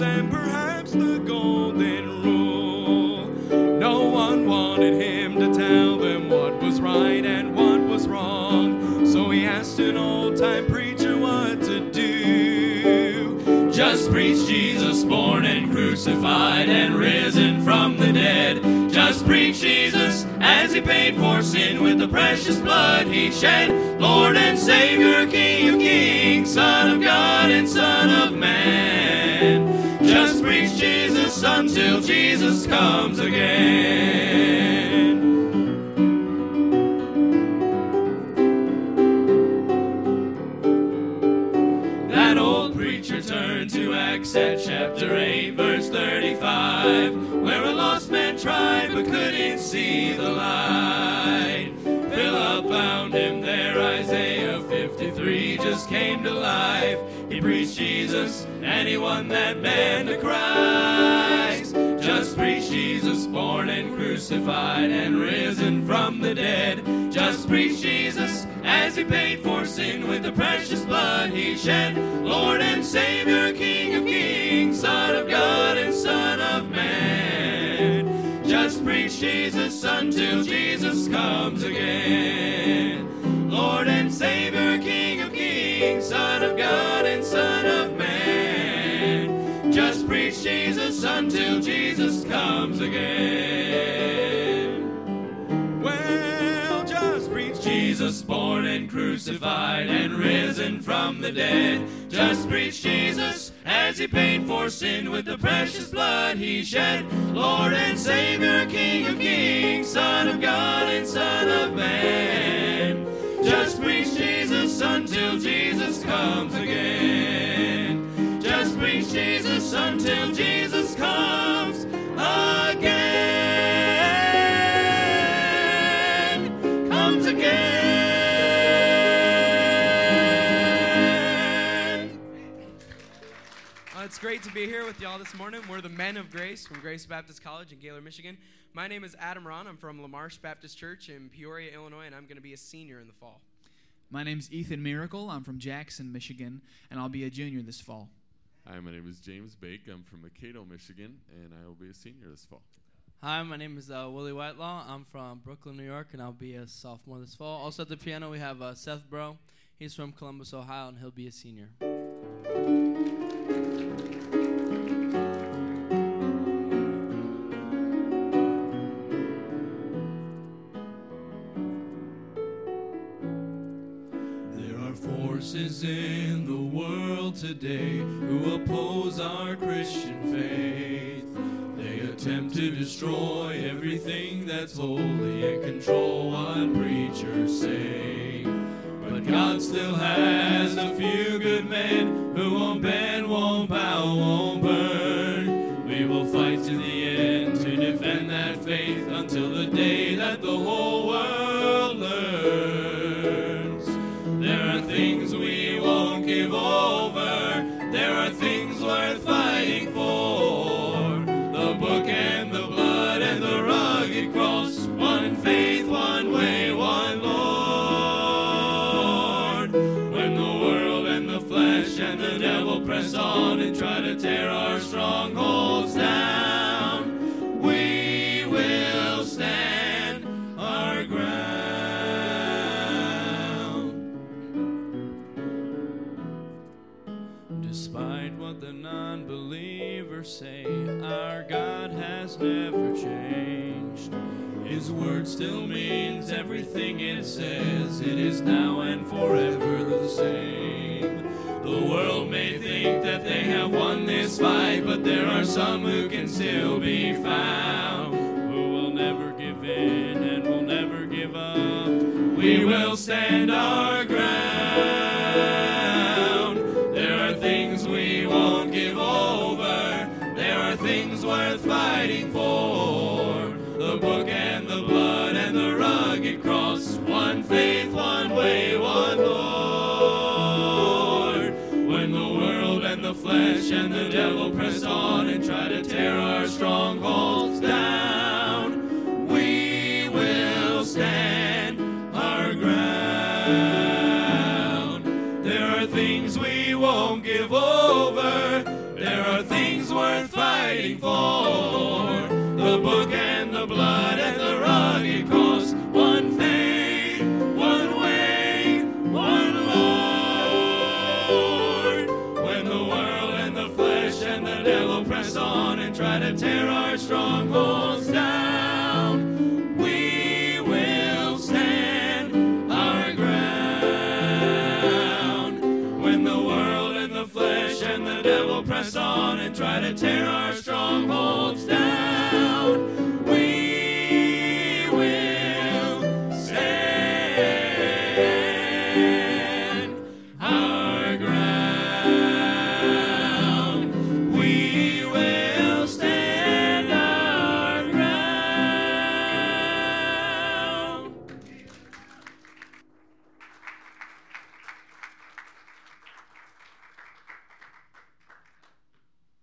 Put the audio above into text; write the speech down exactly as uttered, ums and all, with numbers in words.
and perhaps the golden rule. No one wanted him to tell them what was right and what was wrong, so he asked an old-time preacher what to do. Just preach Jesus, born and crucified and risen from the dead. Just preach Jesus as he paid for sin with the precious blood he shed. Lord and Savior, King of kings, Son of God and Son of man. Just preach Jesus until Jesus comes again. That old preacher turned to Acts at chapter eight, verse thirty-five, where a lost man tried but couldn't see the light. Philip found him there, Isaiah fifty-three just came to life. He preached Jesus and he won that man to Christ. Just preach Jesus, born and crucified and risen from the dead. Just preach Jesus as he paid for sin with the precious blood he shed. Lord and Savior, King of kings, Son of God and Son of man. Just preach Jesus until Jesus comes again. Lord and Savior, King of kings, Son of God and Son of man. Just preach Jesus until Jesus comes again. Well, just preach Jesus, born and crucified and risen from the dead. Just preach Jesus as he paid for sin with the precious blood he shed. Lord and Savior, King of kings, Son of God and Son of man. Just preach Jesus until Jesus comes again. Just preach Jesus until Jesus comes again. Comes again. Uh, it's great to be here with y'all this morning. We're the Men of Grace from Grace Baptist College in Gaylord, Michigan. My name is Adam Ron. I'm from LaMarche Baptist Church in Peoria, Illinois, and I'm going to be a senior in the fall. My name's Ethan Miracle. I'm from Jackson, Michigan, and I'll be a junior this fall. Hi, my name is James Bake. I'm from Mankato, Michigan, and I will be a senior this fall. Hi, my name is uh, Willie Whitelaw. I'm from Brooklyn, New York, and I'll be a sophomore this fall. Also at the piano, we have uh, Seth Bro. He's from Columbus, Ohio, and he'll be a senior. Forces in the world today who oppose our Christian faith. They attempt to destroy everything that's holy and control what preachers say. But God still has a few good men who won't bend, won't bow, won't burn. We will fight to the end to defend that faith until the day that the whole world learns. There are things we won't give over. There are things worth fighting for. The book and the blood and the rugged cross. One faith, one way, one Lord. When the world and the flesh and the devil press on and try to tear our strongholds down, we will stand our ground. Despite what the non-believers say, our God has never changed. His word still means everything it says. It is now and forever the same. The world may think that they have won this fight, but there are some who can still be found, who will never give in and will never give up. We will stand our ground. There are things we won't give over. There are things worth fighting for. The book and the blood and the rugged cross. One faith, one way, one Lord. When the world and the flesh and the devil press on and try to tear our strongholds down, we will stand our ground. There are things we won't give over. There are are things worth fighting for. The book and the blood and the rugged cross. One faith, one way, one Lord. When the world and the flesh and the devil press on and try to tear our strongholds down, we will stand our ground. When the world and the flesh and the devil press on and try to tear